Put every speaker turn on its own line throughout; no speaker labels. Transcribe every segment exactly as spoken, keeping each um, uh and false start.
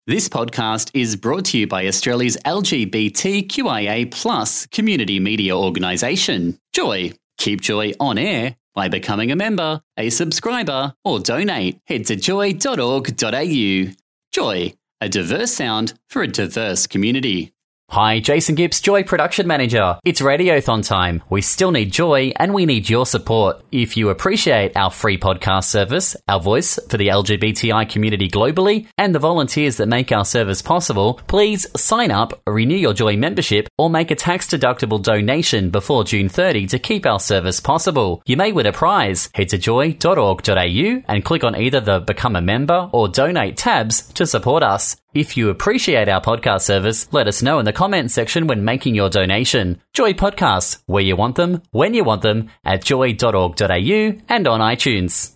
This podcast is brought to you by Australia's L G B T Q I A plus community media organisation, Joy. Keep Joy on air by becoming a member, a subscriber, or donate. Head to joy dot org dot a u. Joy, a diverse sound for a diverse community. Hi, Jason Gibbs, Joy Production Manager. It's Radiothon time. We still need Joy and we need your support. If you appreciate our free podcast service, our voice for the L G B T I community globally, and the volunteers that make our service possible, please sign up, renew your Joy membership, or make a tax-deductible donation before June thirtieth to keep our service possible. You may win a prize. Head to joy dot org dot a u and click on either the Become a Member or Donate tabs to support us. If you appreciate our podcast service, let us know in the comments section when making your donation. Joy Podcasts, where you want them, when you want them, at joy dot org dot a u and on iTunes.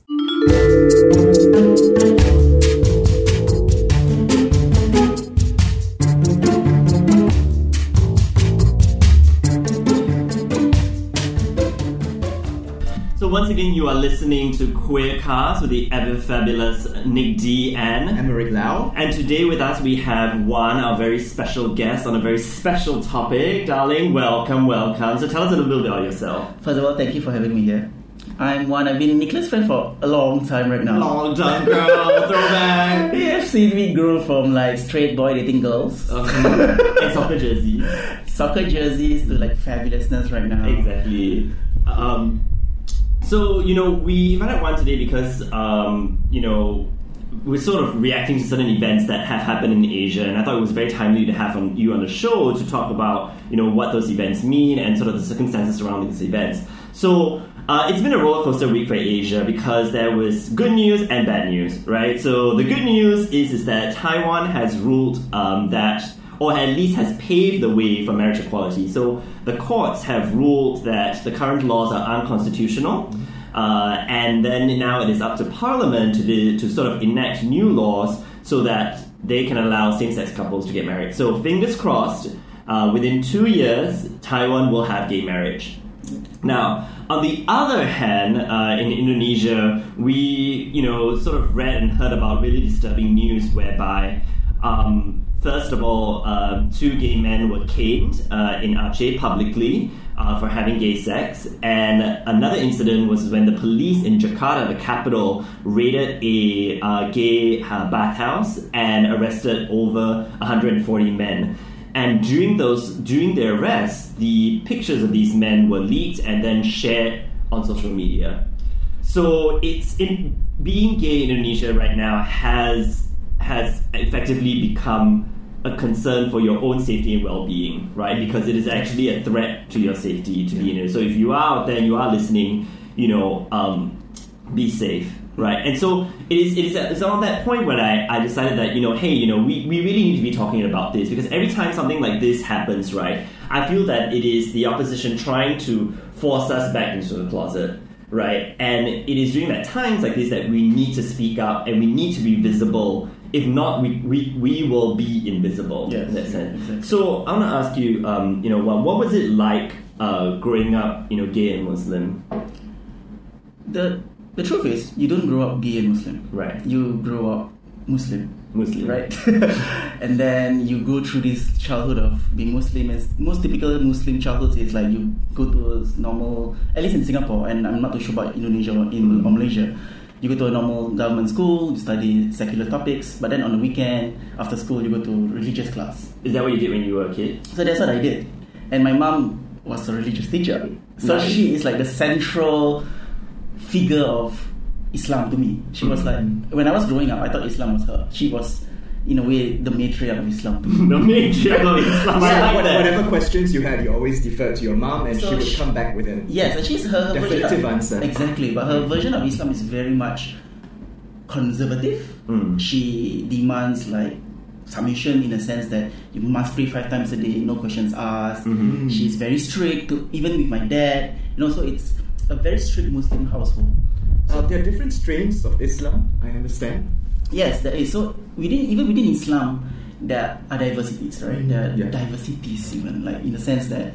So once again, you are listening to Queercast with the ever fabulous Nick D and
Emerick Lau.
And today with us we have one, our very special guest on a very special topic. Darling, welcome, welcome. So tell us a little bit about yourself.
First of all, thank you for having me here. I'm one, I've been Nicholas' friend for a long time right now.
Long time, girl, throwback.
You have seen me grow from like straight boy dating girls.
Um, and soccer jerseys.
Soccer jerseys to like fabulousness right now.
Exactly. Um... So, you know, we invited one today because, um, you know, we're sort of reacting to certain events that have happened in Asia, and I thought it was very timely to have on, you on the show to talk about, you know, what those events mean and sort of the circumstances surrounding these events. So, uh, it's been a roller coaster week for Asia because there was good news and bad news, right? So, the good news is, is that Taiwan has ruled um, that, or at least has paved the way for marriage equality. So the courts have ruled that the current laws are unconstitutional, uh, and then now it is up to Parliament to, do, to sort of enact new laws so that they can allow same-sex couples to get married. So fingers crossed, uh, within two years, Taiwan will have gay marriage. Now, on the other hand, uh, in Indonesia, we, you know, sort of read and heard about really disturbing news whereby um, First of all, uh, two gay men were caned uh, in Aceh publicly uh, for having gay sex. And another incident was when the police in Jakarta, the capital, raided a uh, gay uh, bathhouse and arrested over one hundred forty men. And during those, during their arrests, the pictures of these men were leaked and then shared on social media. So it's in, being gay in Indonesia right now has has effectively become a concern for your own safety and well-being, right? Because it is actually a threat to your safety to be in it. So if you are out there and you are listening, you know, um, be safe, right? And so it is. It is. It's on that point when I, I decided that, you know, hey, you know, we, we really need to be talking about this because every time something like this happens, right, I feel that it is the opposition trying to force us back into the closet. Right, and it is during that times like this that we need to speak up and we need to be visible. If not, we we, we will be invisible.
Yes,
in that sense.
exactly.
So I want to ask you, um, you know, what, what was it like uh, growing up, you know, gay and Muslim?
The the truth is, you don't grow up gay and Muslim.
Right.
You grow up Muslim.
Muslim.
Right. And then you go through this childhood of being Muslim. And most typical Muslim childhood is like you go to a normal, at least in Singapore, and I'm not too sure about Indonesia or in or Malaysia. You go to a normal government school, you study secular topics, but then on the weekend, after school, you go to religious class.
Is that what you did when you were a kid?
So that's what I did. And my mom was a religious teacher. So
Nice.
she is like the central figure of Islam to me. She was like, when I was growing up, I thought Islam was her. She was, in a way, the matriarch of Islam to me.
The matriarch of Islam. I
So
like
what-
that.
whatever questions you had, you always deferred to your mom, and
So
she would
she-
come back with it.
Yes, and she's her, her
Definitive
version of,
answer.
Exactly, but her version of Islam is very much conservative.
Mm.
She demands like submission in a sense that you must pray five times a day, no questions asked.
Mm-hmm.
She's very strict, to, even with my dad. You know, so it's a very strict Muslim household.
Uh, there are different strains of Islam, I understand.
Yes, there is. So within even within Islam, there are diversities, right? There are
Yeah.
diversities even, like in the sense that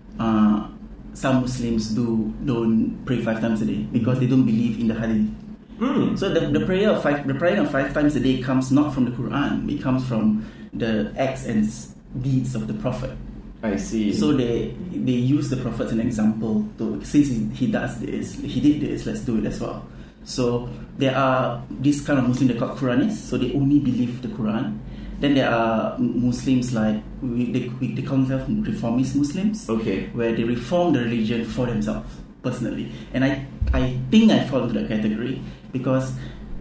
uh, some Muslims do don't pray five times a day because they don't believe in the hadith.
Mm.
So the, the prayer of five the prayer of five times a day comes not from the Quran, it comes from the acts and deeds of the Prophet.
I see.
So they they use the Prophet as an example to, since he, he does this, he did this, let's do it as well. So there are this kind of Muslim they call Quranists, so they only believe the Quran. Then there are Muslims like we, they, we, they call themselves reformist Muslims,
Okay.
where they reform the religion for themselves personally. And I I think I fall into that category because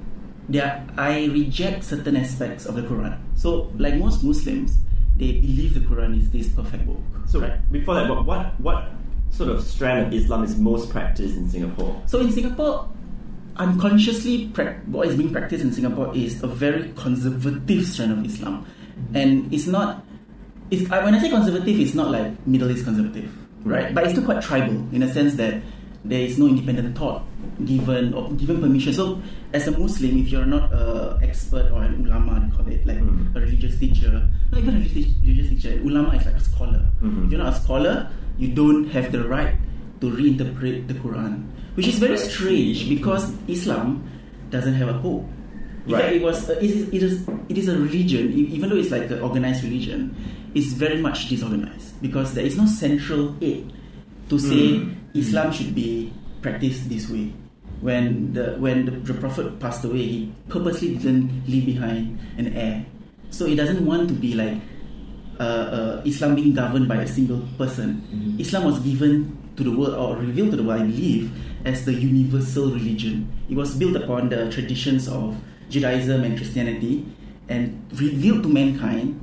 there I reject certain aspects of the Quran. So like most Muslims, they believe the Quran is this perfect book.
So
right?
before that, what, what what sort of strand of Islam is most practiced in Singapore?
So in Singapore, unconsciously, pra- what is being practiced in Singapore is a very conservative strand of Islam, and it's not. It's I, when I say conservative, it's not like Middle East conservative, right? But it's still quite tribal in a sense that there is no independent thought given or given permission. So, as a Muslim, if you're not an expert or an ulama, they call it like
Mm-hmm.
a religious teacher, not even a religious, religious teacher, an ulama is like a scholar.
Mm-hmm.
If you're not a scholar, you don't have the right to reinterpret the Quran, which is very strange because Islam doesn't have a pope. In
Right.
fact, it was a, it, is, it is it is a religion, e- even though it's like an organized religion, it's very much disorganized because there is no central aid to say
Mm.
Islam should be practiced this way. When the when the, the Prophet passed away, he purposely didn't leave behind an heir, so he doesn't want to be like uh, uh, Islam being governed by a single person.
Mhm.
Islam was given to the world or revealed to the world, I believe, as the universal religion. It was built upon the traditions of Judaism and Christianity and revealed to mankind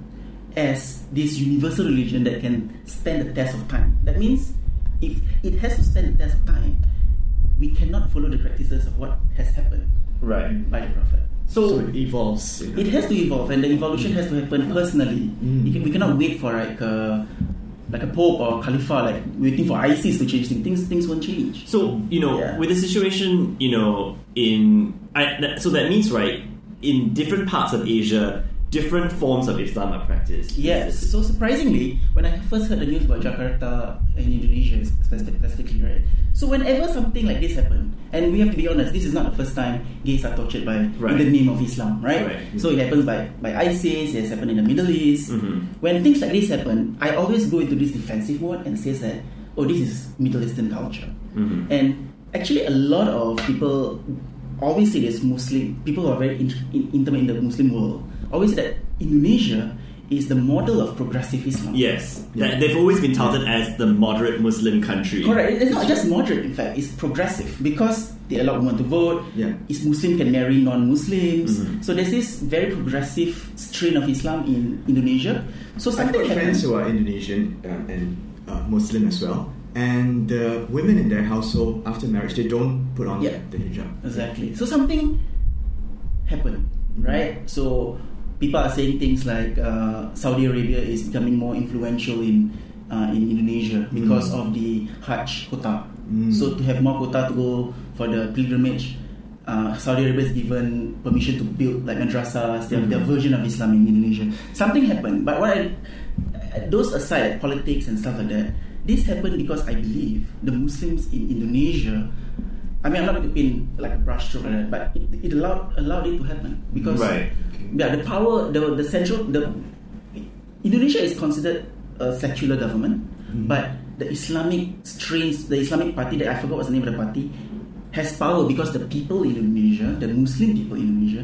as this universal religion that can stand the test of time. That means if it has to stand the test of time, we cannot follow the practices of what has happened
Right.
by the Prophet.
So
So,
it evolves. you know.
It has to evolve, and the evolution has to happen personally.
Mm.
We, can, we cannot wait for like a, like a pope or khalifa, like waiting for ISIS to change things. Things, things won't change.
so you know,
Yeah.
with the situation, you know, in I, that, so that means right in different parts of Asia, different forms of Islam are practiced.
Yes. So surprisingly, when I first heard the news about Jakarta and Indonesia specific- specifically, right? So whenever something like this happened, and we have to be honest, this is not the first time gays are tortured by
Right.
in the name of Islam, right?
Right.
So it happens by, by ISIS, it has happened in the Middle East.
Mhm.
When things like this happen, I always go into this defensive mode and says that, oh, this is Middle Eastern culture.
Mhm.
And actually, a lot of people always say this Muslim, people who are very in, in, intimate in the Muslim world, always say that Indonesia is the model of progressive Islam.
Yes, that, they've always been touted as the moderate Muslim country.
Correct. It's not just moderate, in fact, it's progressive because they allow women to vote.
Yeah.
It's Muslim can marry non-Muslims.
Mhm.
So there's this very progressive strain of Islam in Indonesia. So
I've
something
got friends
happens.
who are Indonesian uh, and uh, Muslim as well, and the women in their household after marriage they don't put on
Yeah.
the hijab.
Exactly. So something happened, right? So people are saying things like uh, Saudi Arabia is becoming more influential in uh, in Indonesia because
Mm.
of the Hajj quota.
Mm.
So to have more quota to go for the pilgrimage, uh, Saudi Arabia is given permission to build like madrasas, their, their version of Islam in Indonesia. Something happened, but what I, those aside, politics and stuff like that, this happened because I believe the Muslims in Indonesia. I mean, I'm not going to paint like a brushstroke like that, but it, it allowed allowed it to happen because
Right.
yeah, the power, the the central, the Indonesia is considered a secular government,
Mm.
but the Islamic strains, the Islamic party that I forgot what's the name of the party, has power because the people in Indonesia, the Muslim people in Indonesia,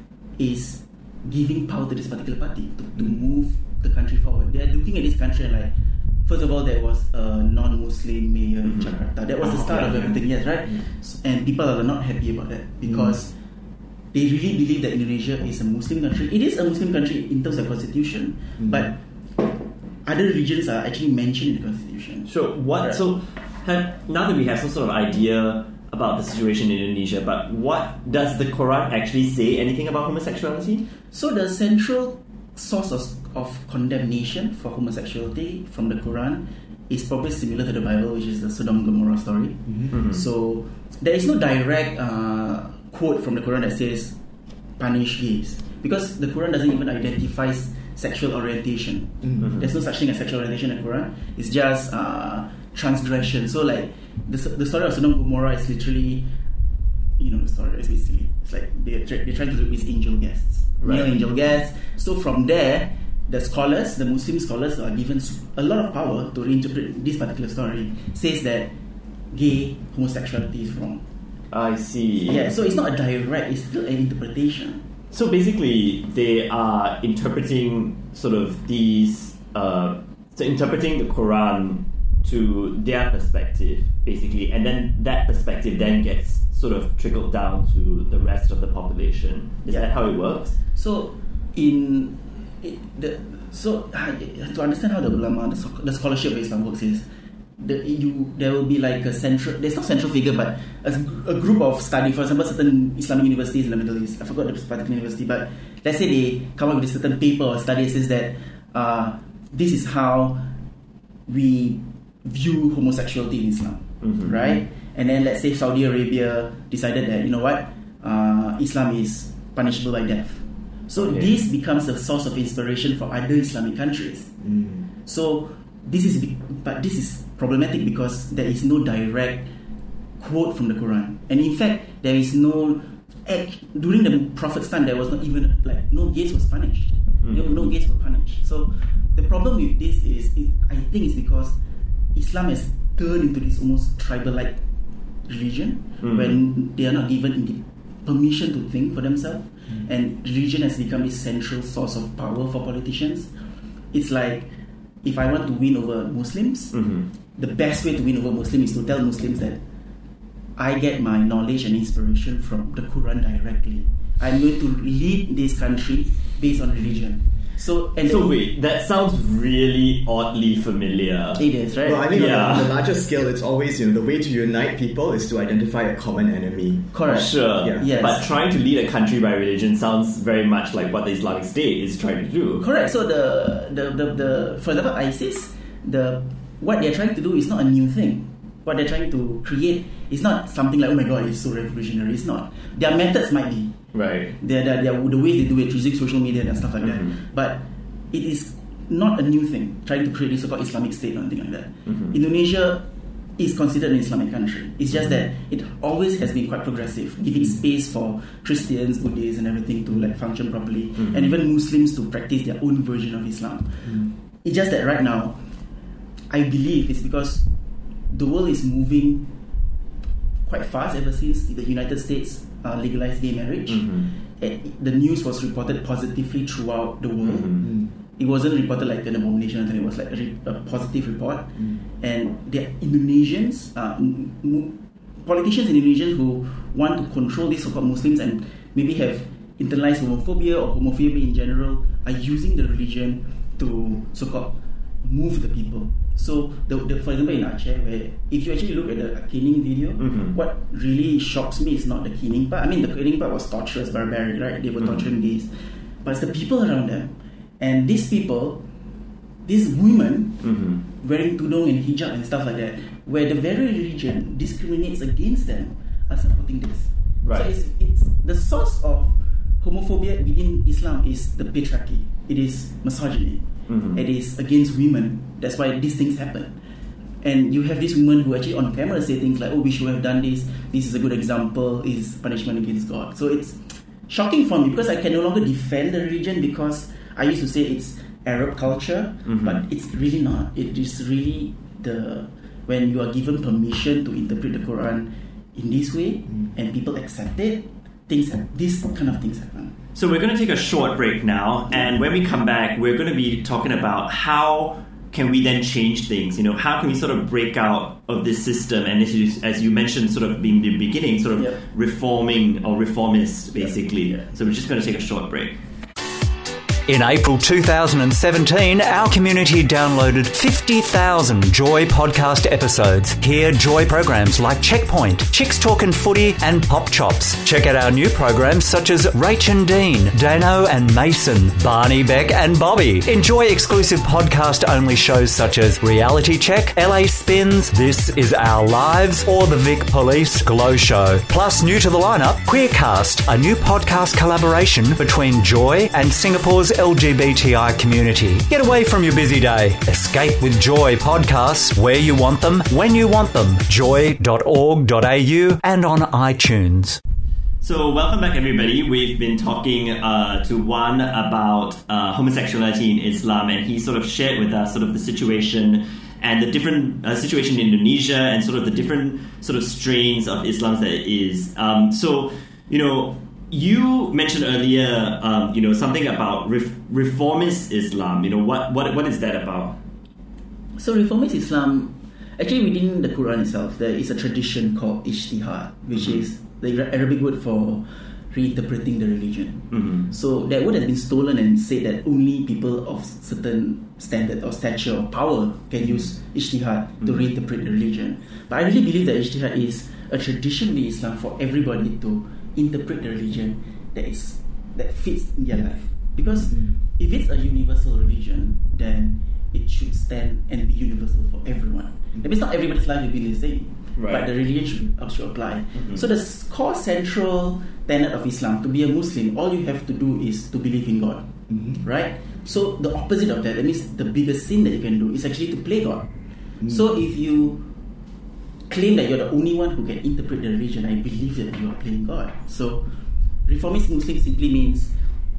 is giving power to this particular party to, to move the country forward. They are looking at this country and like, first of all, there was a non-Muslim mayor in Jakarta. That was the
Oh,
start of
yeah,
everything, yes, right? So- and people are not happy about that because they really believe that Indonesia is a Muslim country. It is a Muslim country in terms of constitution,
Mm.
but other regions are actually mentioned in the constitution.
So what?
Right.
So have, now that we have some sort of idea about the situation in Indonesia, but what does the Quran actually say anything about homosexuality?
So the central source of, of condemnation for homosexuality from the Quran is probably similar to the Bible, which is the Sodom and Gomorrah story.
Mhm.
So there is no direct uh, quote from the Quran that says punish gays because the Quran doesn't even identify sexual orientation.
Mhm.
There's no such thing as sexual orientation in the Quran. It's just uh, transgression. So like the, the story of Sodom and Gomorrah is literally you know the story. It's a bit silly. It's like they're, they're trying to replace angel guests,
Right.
male angel guests. So from there, the scholars, the Muslim scholars, are given a lot of power to reinterpret this particular story. Says that gay homosexuality is wrong.
I see.
Yeah, so it's not a direct; it's still an interpretation.
So basically, they are interpreting sort of these, uh, so interpreting the Quran to their perspective, basically, and then that perspective then gets sort of trickled down to the rest of the population. Is
Yeah.
that how it works?
So in it, the so uh, to understand how the ulama, the, scho- the scholarship of Islam works is the you there will be like a central. There's not central figure, but a, a group of study. For example, certain Islamic universities in the Middle East. I forgot the particular university, but let's say they come up with a certain paper or study that says that uh, this is how we view homosexuality in Islam,
Mhm.
right? And then let's say Saudi Arabia decided that, you know what, uh, Islam is punishable by death. So
Okay.
this becomes a source of inspiration for other Islamic countries.
Mm.
So this is, be- but this is problematic because there is no direct quote from the Quran, and in fact there is no act during the Prophet's time. There was not even like no gays was punished. No,
Mhm.
no gays were punished. So the problem with this is, it, I think, is because Islam has turned into this almost tribal-like religion
Mhm.
when they are not given indi- permission to think for themselves, and religion has become this central source of power for politicians. It's like if I want to win over Muslims,
Mhm.
the best way to win over Muslims is to tell Muslims that I get my knowledge and inspiration from the Quran directly. I'm going to lead this country based on religion. So, and
So
the-
wait, that sounds really oddly familiar.
it is, right?
Well, I mean,
Yeah.
on, a, on a larger scale, it's always, you know, the way to unite people is to identify a common enemy.
Correct.
Sure,
Yeah.
Yes.
but trying to lead a country by religion sounds very much like what the Islamic State is trying to do.
Correct. So the, the, the, the for example, ISIS, the what they're trying to do is not a new thing. What they're trying to create is not something like, oh my god, it's so revolutionary. It's not. Their methods might be.
Right.
They're, they're, they're, the ways they do it, using social media and stuff like
Mhm.
that. But it is not a new thing, trying to create this so-called Islamic State or anything like that.
Mhm.
Indonesia is considered an Islamic country. It's just that it always has been quite progressive, giving space for Christians, Buddhists, and everything to like function properly,
Mhm.
and even Muslims to practice their own version of Islam. It's just that right now, I believe it's because the world is moving quite fast ever since the United States uh, legalized gay marriage.
Mhm.
Eh, The news was reported positively throughout the world.
Mhm.
Mm.
It wasn't reported like an abomination, and it was like a, re- a positive report.
Mm.
And there are Indonesians, uh, m- m- politicians in Indonesia who want to control these so-called Muslims and maybe have internalized homophobia or homophobia in general, are using the religion to so-called move the people. So, the, the, for example, in Aceh, where if you actually look at the caning video,
Mhm.
what really shocks me is not the caning part. I mean, the caning part was torturous, barbaric, right? They were
Mhm.
torturing gays, but it's the people around them, and these people, these women
Mhm.
wearing tudung and hijab and stuff like that, where the very religion discriminates against them, are supporting this.
Right.
So it's, it's the source of homophobia within Islam is the patriarchy. It is misogyny.
Mhm.
It is against women. That's why these things happen. And you have these women who actually on camera say things like, "Oh, we should have done this. This is a good example. Is punishment against God." So it's shocking for me because I can no longer defend the religion because I used to say it's Arab culture,
Mhm.
but it's really not. It is really the when you are given permission to interpret the Quran in this way and people accept it, things happen. These kind of things happen.
So we're going to take a short break now, and when we come back, we're going to be talking about how can we then change things. You know, how can we sort of break out of this system? And as you, as you mentioned, sort of being the beginning, sort of
Yep.
reforming or reformist, basically.
Yeah.
So we're just going to take a short break.
In April two thousand seventeen, our community downloaded fifty thousand Joy podcast episodes. Hear Joy programs like Checkpoint, Chicks Talkin' Footy, and Pop Chops. Check out our new programs such as Rach and Dean, Dano and Mason, Barney, Beck and Bobby. Enjoy exclusive podcast-only shows such as Reality Check, L A Spins, This Is Our Lives, or The Vic Police Glow Show. Plus, new to the lineup, Queercast, a new podcast collaboration between Joy and Singapore's L G B T I community. Get away from your busy day. Escape with Joy podcasts where you want them, when you want them. joy dot org dot a u and on iTunes.
So welcome back, everybody. We've been talking uh, to Wan about uh, homosexuality in Islam, and he sort of shared with us sort of the situation and the different uh, situation in Indonesia and sort of the different sort of strains of Islam that it is. Um, so, you know, you mentioned earlier, um, you know, something about ref- reformist Islam. You know, what, what what is that about?
So reformist Islam, actually within the Quran itself, there is a tradition called ijtihad, which mm-hmm. is the Arabic word for reinterpreting the religion. Mm-hmm. So that word has been stolen and said that only people of certain standard or stature or power can use ijtihad mm-hmm. to reinterpret the religion. But I really believe that ijtihad is a tradition in Islam for everybody to interpret the religion that is that fits in their life. Because mm-hmm. if it's a universal religion, then it should stand and be universal for everyone. Mm-hmm. That means not everybody's life will be the same. Right. But the religion should, should apply. Mm-hmm. So the core central tenet of Islam, to be a Muslim, all you have to do is to believe in God. Mm-hmm. Right? So the opposite of that, that means the biggest sin that you can do is actually to play God. Mm-hmm. So if you claim that you're the only one who can interpret the religion, I believe that you are playing God. So reformist Muslim simply means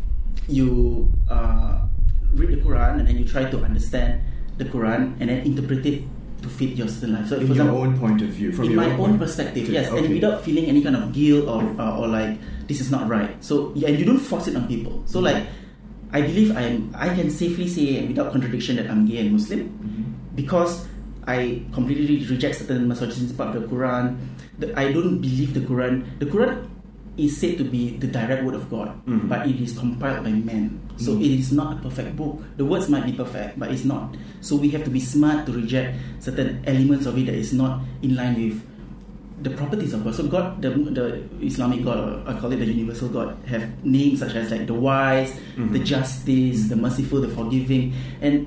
you uh, read the Quran and then you try to understand the Quran and then interpret it to fit your certain life. So
in
for
your
example,
own point of view, from
in
your
my
own,
own
point
perspective,
to,
yes,
okay.
and without feeling any kind of guilt or uh, or like this is not right. So yeah, and you don't force it on people. So mm-hmm. like, I believe I am. I can safely say without contradiction that I'm gay and Muslim mm-hmm. because I completely reject certain misogynist part of the Quran. The, I don't believe the Quran. The Quran is said to be the direct word of God, mm-hmm. but it is compiled by men. So mm-hmm. it is not a perfect book. The words might be perfect, but it's not. So we have to be smart to reject certain elements of it that is not in line with the properties of God. So God, the, the Islamic God, or I call it the universal God, have names such as like the wise, mm-hmm. the justice, the merciful, the forgiving. And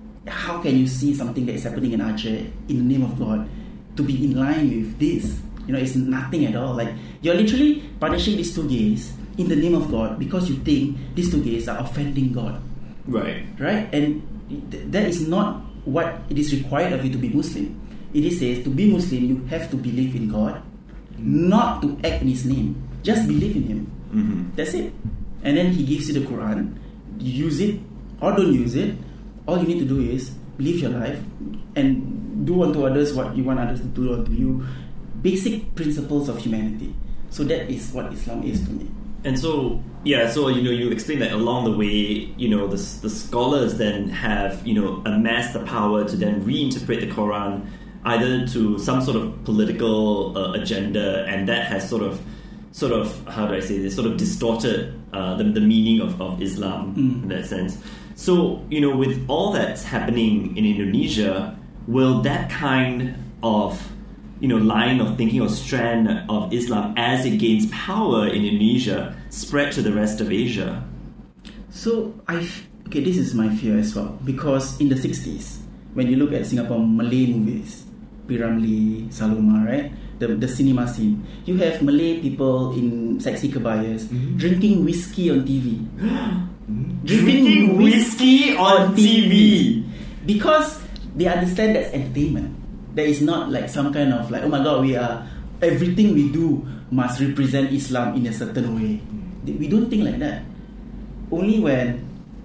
how can you see something that is happening in Aceh in the name of God to be in line with this? You know, it's nothing at all. Like, you're literally punishing these two gays in the name of God because you think these two gays are offending God.
Right.
Right? And th- that is not what it is required of you to be Muslim. It is says to be Muslim, you have to believe in God, mm-hmm. not to act in His name. Just believe in Him. Mm-hmm. That's it. And then He gives you the Quran. You use it or don't use it. All you need to do is live your life and do unto others what you want others to do unto you. Basic principles of humanity. So that is what Islam is to me.
And so, yeah, so, you know, you explain that along the way, you know, the, the scholars then have, you know, amassed the power to then reinterpret the Quran either to some sort of political uh, agenda, and that has sort of, sort of, how do I say this, sort of distorted uh, the, the meaning of, of Islam mm. in that sense. So, you know, with all that's happening in Indonesia, will that kind of you know, line of thinking or strand of Islam as it gains power in Indonesia spread to the rest of Asia?
So, I okay, this is my fear as well. Because in the sixties, when you look at Singapore Malay movies, P. Ramlee, Saloma, right? The, the cinema scene, you have Malay people in sexy kebayas mm-hmm. drinking whiskey on T V.
drinking, drinking whiskey on T V!
Because they understand that's entertainment. There is not like some kind of like, oh my God, we are, everything we do must represent Islam in a certain way. We don't think like that. Only when,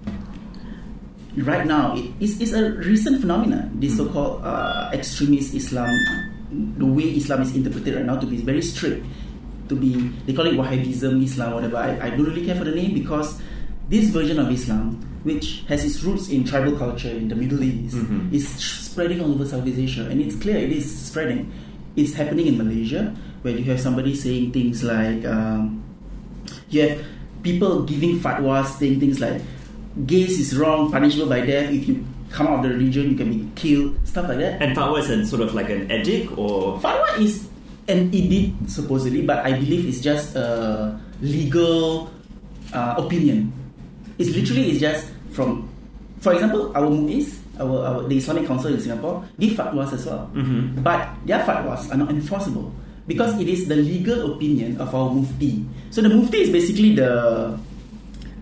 right now, it, it's, it's a recent phenomenon, this so-called uh, extremist Islam, the way Islam is interpreted right now to be very strict, to be, they call it Wahhabism, Islam, whatever. I, I don't really care for the name because this version of Islam, which has its roots in tribal culture in the Middle East, mm-hmm. is spreading all over Southeast Asia. And it's clear it is spreading. It's happening in Malaysia, where you have somebody saying things like, um, you have people giving fatwas, saying things like, gays is wrong, punishable by death. If you come out of the religion, you can be killed, stuff like that.
And fatwa is an, sort of like an edict, or?
Fatwa is an edict, supposedly, but I believe it's just a legal uh, opinion. It's literally, it's just from, for example, our MUIS, our, our the Islamic Council in Singapore, give fatwas as well. Mm-hmm. But their fatwas are not enforceable because it is the legal opinion of our mufti. So the mufti is basically the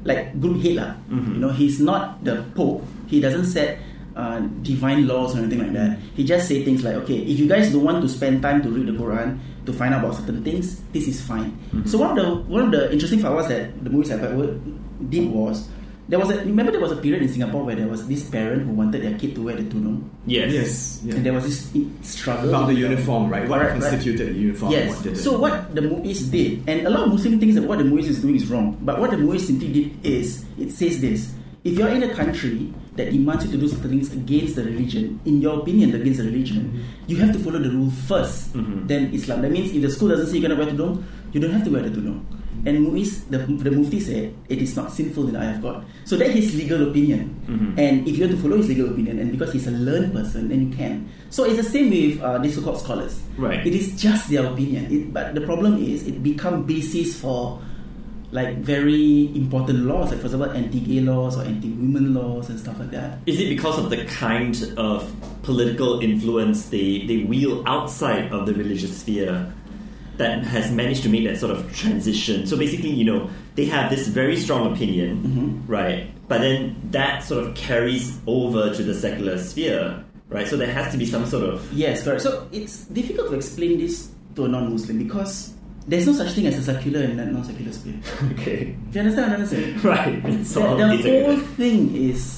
like group head lah.
Mm-hmm.
You know, he's not the Pope. He doesn't set uh, divine laws or anything like that. He just say things like, okay, if you guys don't want to spend time to read the Quran to find out about certain things, this is fine.
Mm-hmm.
So one of the one of the interesting fatwas that the movies I did was, there was a remember there was a period in Singapore where there was this parent who wanted their kid to wear the tudung.
Yes.
Yes. Yeah.
And there was this struggle
About the uniform, right? What
Correct,
constituted
right?
the uniform?
Yes.
What did it?
So what the Muiz did, and a lot of Muslim thinks that what the Muiz is doing is wrong, but what the Muiz simply did is, it says this: if you're in a country that demands you to do certain things against the religion, in your opinion against the religion, mm-hmm. you have to follow the rule first, mm-hmm. then Islam. That means if the school doesn't say you cannot wear tudung, you don't have to wear the tudung. And Muiz, the, the Mufti said, it is not sinful in the eye of God. So that's his legal opinion. Mm-hmm. And if you want to follow his legal opinion, and because he's a learned person, then you can. So it's the same with uh, these so-called scholars.
Right.
It is just their opinion. It, but the problem is, it becomes basis for like very important laws, like for example, anti-gay laws or anti-women laws and stuff like that.
Is it because of the kind of political influence they, they wield outside of the religious sphere that has managed to make that sort of transition? So basically, you know, they have this very strong opinion, mm-hmm. right? But then that sort of carries over to the secular sphere, right? So there has to be some sort of...
Yes, correct. So it's difficult to explain this to a non-Muslim because there's no such thing as a secular and a non-secular sphere.
Okay.
Do you understand what I'm saying?
Right. It's all,
the the
it's
whole
a...
thing is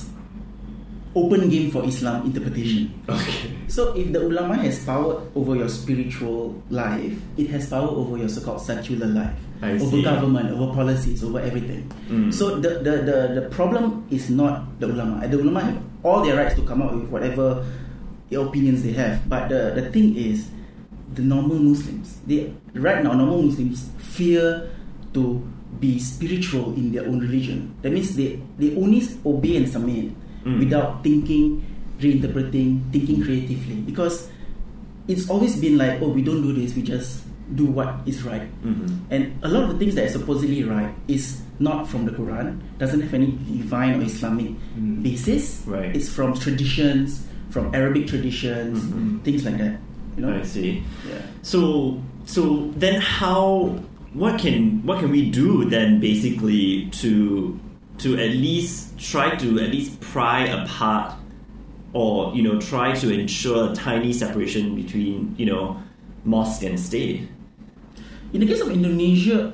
open game for Islam interpretation.
Okay.
So if the ulama has power over your spiritual life, it has power over your so-called secular life,
I
over
see.
government, over policies, over everything.
Mm.
So the, the, the, the problem is not the ulama. The ulama have all their rights to come out with whatever opinions they have. But the, the thing is, the normal Muslims, they right now normal Muslims fear to be spiritual in their own religion. That means they, they only obey and submit mm. without thinking, reinterpreting, thinking creatively. Because it's always been like, oh, we don't do this, we just do what is right. Mm-hmm. And a lot of the things that are supposedly right is not from the Quran, doesn't have any divine or Islamic mm. basis.
Right.
It's from traditions, from Arabic traditions, mm-hmm. things like that. You know?
I see.
Yeah.
So, so then how? What can what can we do then, basically, to to at least try to at least pry apart, or you know, try to ensure a tiny separation between you know, mosque and state?
In the case of Indonesia,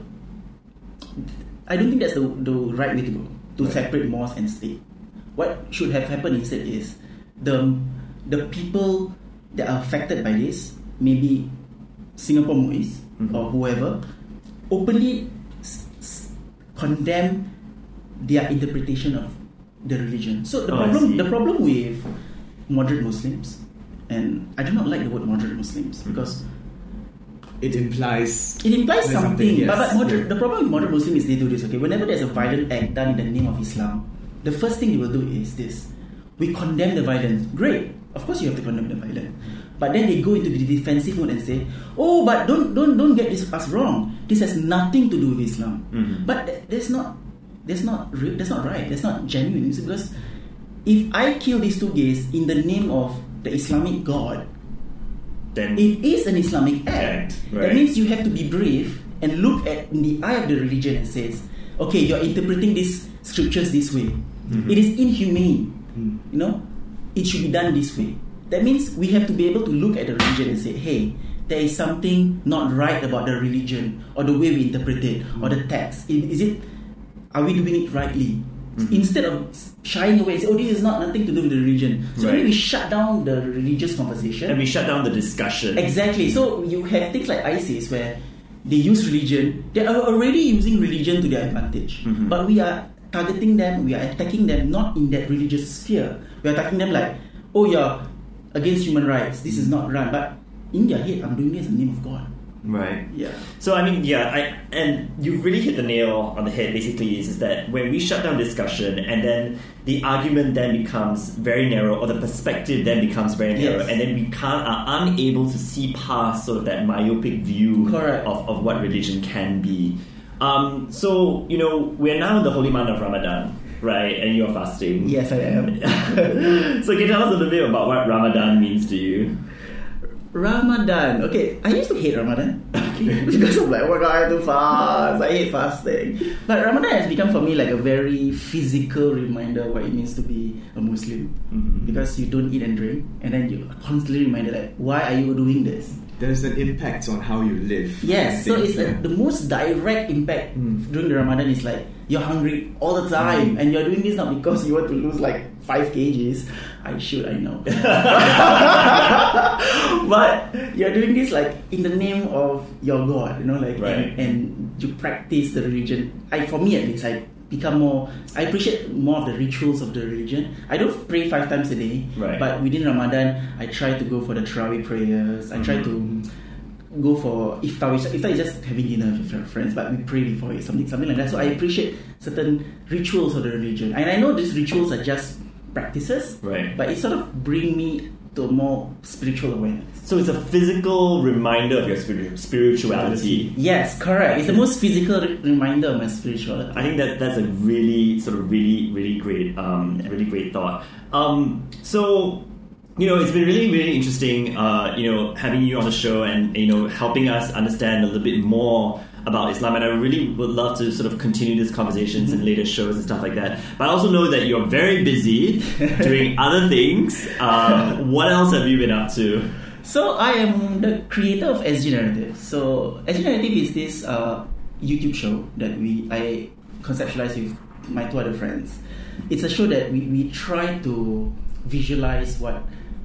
I don't think that's the the right way to go to
right.
separate mosque and state. What should have happened instead is the the people that are affected by this, maybe Singapore Muiz mm-hmm. or whoever, openly s- s- condemn their interpretation of the religion. So the
oh,
problem, the problem with moderate Muslims, and I do not like the word moderate Muslims because
it implies
it implies
something.
something.
Yes.
But, but moderate,
yeah.
the problem with moderate Muslims is they do this. Okay, whenever there's a violent act done in the name of Islam, the first thing they will do is this: we condemn the violence. Great. Of course, you have to condemn the violence, but then they go into the defensive mode and say, "Oh, but don't don't don't get this us wrong. This has nothing to do with Islam." Mm-hmm. But th- that's not that's not re- that's not right. That's not genuine. You see, because if I kill these two gays in the name of the Islamic God,
Then
it is an Islamic act.
Right.
That means you have to be brave and look at in the eye of the religion and says, "Okay, you're interpreting these scriptures this way. Mm-hmm. It is inhumane. Mm-hmm. You know." It should be done this way. That means we have to be able to look at the religion and say, hey, there is something not right about the religion or the way we interpret it or the text. Is it, are we doing it rightly? Mm-hmm. Instead of shying away and say, oh, this is not nothing to do with the religion. So
right.
maybe we shut down the religious conversation.
And we shut down the discussion.
Exactly. So you have things like ISIS where they use religion. They are already using religion to their advantage. Mm-hmm. But we are targeting them, we are attacking them not in that religious sphere. We are attacking them like, oh, you're against human rights. This is not right. But in their head, I'm doing this in the name of God.
Right.
Yeah.
So I mean, yeah, I and you've really hit the nail on the head. Basically, is, is that when we shut down discussion, and then the argument then becomes very narrow, or the perspective then becomes very narrow,
yes.
and then we can't are unable to see past sort of that myopic view
Correct.
of of what religion can be. Um, so you know, we're now in the holy month of Ramadan. Right, and you're fasting.
Yes, I am.
So can you tell us a little bit about what Ramadan means to you?
Ramadan. Okay, I used to hate Ramadan. fasting because I'm like, oh my god, I have to fast. I hate fasting. But Ramadan has become for me like a very physical reminder of what it means to be a Muslim. Mm-hmm. Because you don't eat and drink, and then you're constantly reminded like, why are you doing this?
There's an impact on how you live.
Yes, so it's yeah. the, the most direct impact mm. during the Ramadan is like you're hungry all the time, mm. and you're doing this not because you want to lose like five kgs. I should, I know. But you're doing this like in the name of your God, you know, like
right.
and, and you practice the religion. I, for me at least, I become more. I appreciate more of the rituals of the religion. I don't pray five times a day,
right.
but within Ramadan, I try to go for the Tarawih prayers. I mm-hmm. try to go for iftar. Iftar is just having dinner with your friends, but we pray before it, something something like that. So I appreciate certain rituals of the religion, and I know these rituals are just practices,
right.
but it sort of bring me to a more spiritual awareness.
So it's a physical reminder of your spiri- spirituality.
Yes, correct. It's the most physical re- reminder of my spirituality.
I think that that's a really sort of really really great um, really great thought. Um, so you know, it's been really really interesting. Uh, you know, having you on the show and you know helping us understand a little bit more about Islam, and I really would love to sort of continue these conversations mm-hmm. in later shows and stuff like that. But I also know that you're very busy doing other things. Um, what else have you been up to?
So I am the creator of S G Narrative. So S G Narrative is this uh, YouTube show that we I conceptualized with my two other friends. It's a show that we, we try to visualize what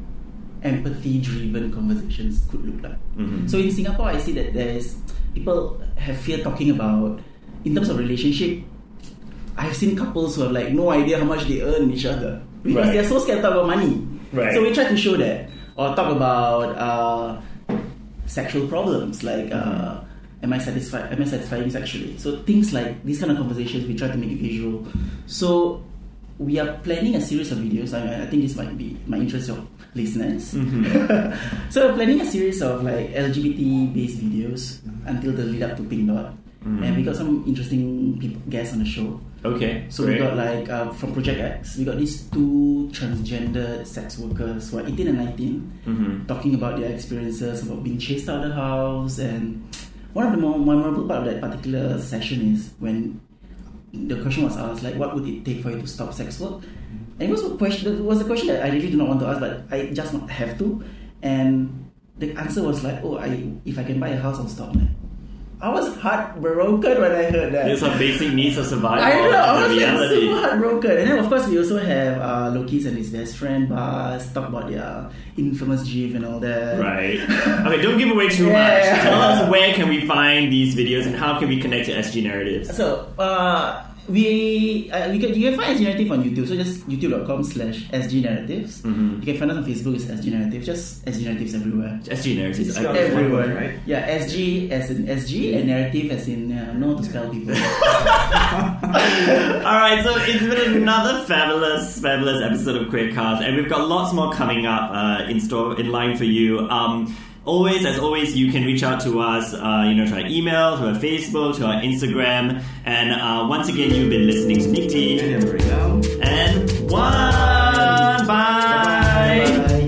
empathy-driven conversations could look like. Mm-hmm. So in Singapore, I see that there's people have fear talking about, in terms of relationship, I've seen couples who have like no idea how much they earn each other because right. they're so scared to talk about money.
Right.
So we try to show that, or talk about uh, sexual problems like uh, am I satisfied? Am I satisfying sexually? So things like these kind of conversations, we try to make it visual. So we are planning a series of videos. I, mean, I think this might be my interest of listeners. Mm-hmm. So we're planning a series of like L G B T based videos until the lead up to Pink Dot, mm-hmm. and we got some interesting people, guests on the show.
Okay,
so
great.
we got like uh, from Project X, we got these two transgender sex workers who are eighteen and nineteen, mm-hmm. talking about their experiences about being chased out of the house. And one of the more memorable part of that particular session is when the question was asked, like, what would it take for you to stop sex work? And it was a question. It was a question that I really do not want to ask, but I just not have to. And the answer was like, oh, I if I can buy a house, I'll stop. Man. I was heartbroken when I heard that.
There's some basic needs of survival.
I know, I was
reality.
like super heartbroken. And then of course we also have uh, Lokis and his best friend Bas talk about their infamous GIF and all that.
Right. Okay, don't give away too
yeah.
much. Tell us where can we find these videos and how can we connect to S G Narratives.
So, uh, we uh, we can, you can find S G Narrative on YouTube. So just youtube.com slash SG Narratives. Mm-hmm. You can find us on Facebook, it's S G Narrative. Just S G Narratives everywhere.
S G Narratives
it's
everywhere,
right?
Yeah, S G as in S G and Narrative as in uh, know to spell people.
Alright, so it's been another fabulous, fabulous episode of Queercast, and we've got lots more coming up uh, in store, in line for you. Um, Always, as always, you can reach out to us, uh, you know, to our email, to our Facebook, to our Instagram. And uh, once again, you've been listening to Nick T.
And Emma.
And one. Bye. Bye. Bye.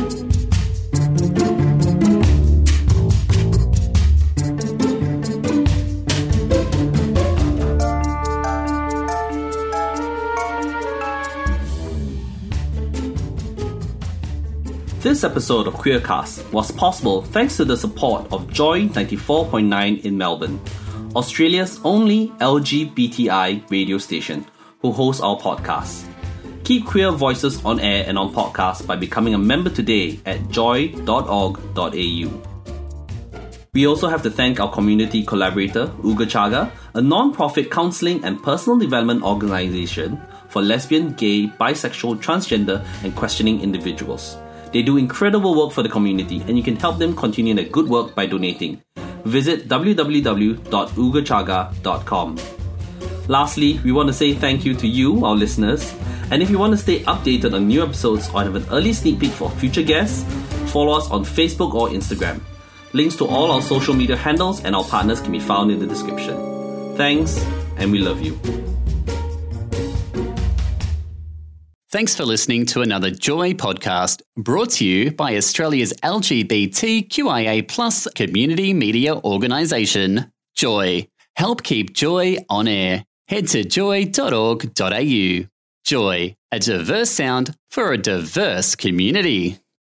This episode of Queercast was possible thanks to the support of Joy ninety-four point nine in Melbourne, Australia's only L G B T I radio station, who hosts our podcast. Keep queer voices on air and on podcast by becoming a member today at joy dot org dot a u. We also have to thank our community collaborator, Uga Chaga, a non-profit counselling and personal development organisation for lesbian, gay, bisexual, transgender and questioning individuals. They do incredible work for the community, and you can help them continue their good work by donating. Visit w w w dot uga chaga dot com. Lastly, we want to say thank you to you, our listeners. And if you want to stay updated on new episodes or have an early sneak peek for future guests, follow us on Facebook or Instagram. Links to all our social media handles and our partners can be found in the description. Thanks, and we love you.
Thanks for listening to another Joy podcast brought to you by Australia's L G B T Q I A plus community media organisation, Joy. Help keep Joy on air. Head to joy dot org dot a u. Joy, a diverse sound for a diverse community.